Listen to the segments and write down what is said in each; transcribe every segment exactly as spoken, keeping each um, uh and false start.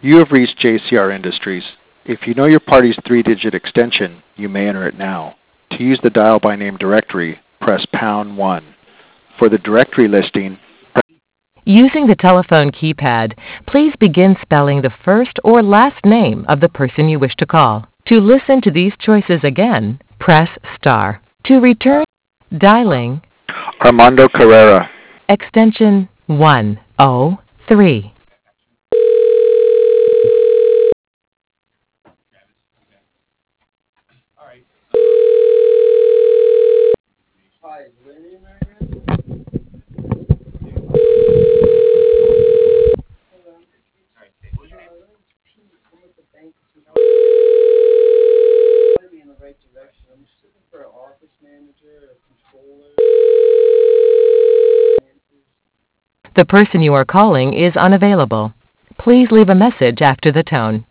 You have reached J C R Industries. If you know your party's three-digit extension, you may enter it now. To use the dial by name directory, press pound one. For the directory listing, using the telephone keypad, please begin spelling the first or last name of the person you wish to call. To listen to these choices again, press star. To return, dialing Armando Carrera, extension one oh three. The person you are calling is unavailable. Please leave a message after the tone.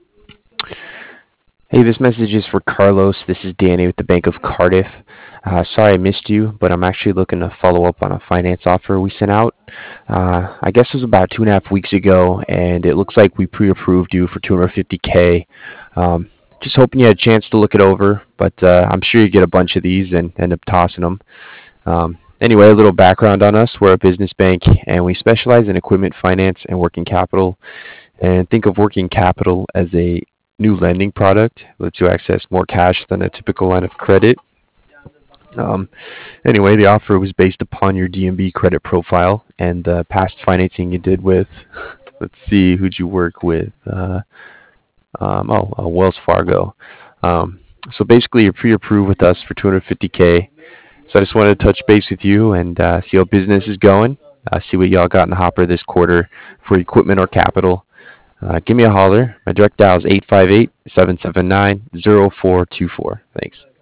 Hey, this message is for Carlos. This is Danny with the Bank of Cardiff. Uh, sorry I missed you, but I'm actually looking to follow up on a finance offer we sent out. Uh, I guess it was about two and a half weeks ago, and it looks like we pre-approved you for two hundred fifty K. Um, just hoping you had a chance to look it over, but uh, I'm sure you get a bunch of these and end up tossing them. Um, anyway, a little background on us. We're a business bank, and we specialize in equipment finance and working capital. And think of working capital as a new lending product. It lets you access more cash than a typical line of credit. Um, anyway, the offer was based upon your D N B credit profile and the past financing you did with, let's see, who'd you work with? Uh, um, oh, uh, Wells Fargo. Um, so basically, you're pre-approved with us for two hundred fifty K. So I just wanted to touch base with you and uh, see how business is going. Uh, see what y'all got in the hopper this quarter for equipment or capital. Uh, give me a holler. My direct dial is eight five eight, seven seven nine, zero four two four. Thanks.